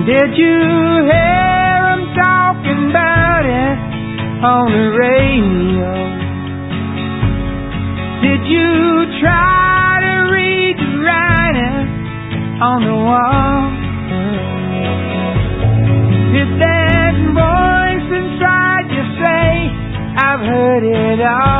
Did you hear them talking about it on the radio? Did you try to read the writing on the wall? Did that voice inside you say, I've heard it all?